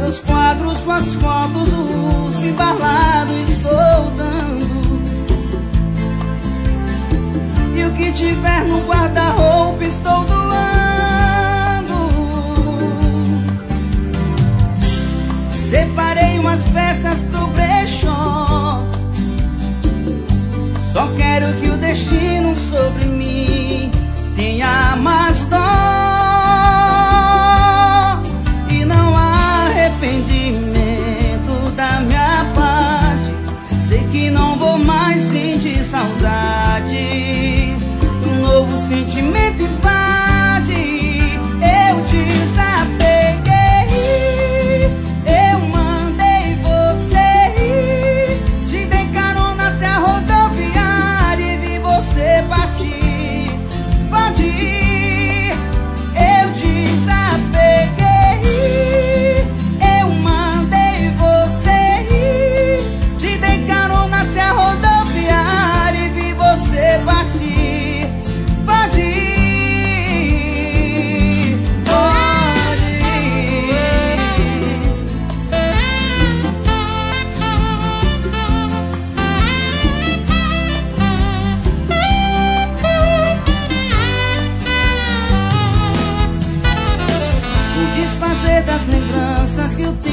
Meus quadros, suas fotos, urso embalado estou dando. E o que tiver no guarda-roupa estou doando. Separei umas peças pro brechó. Só quero que o destino sobre mim tenha mais dó e não há arrependimento da minha parte. Sei que não vou mais sentir saudade. Um novo sentimento invade. Eu desapeguei, eu mandei você ir. Te dei carona até a rodoviária e vi você partir. Pode ir, eu desapeguei, eu mandei você ir. Te dei carona até a rodoviária e vi você partir. Pode ir, pode ir. Vou desfazer das lembranças que o tempo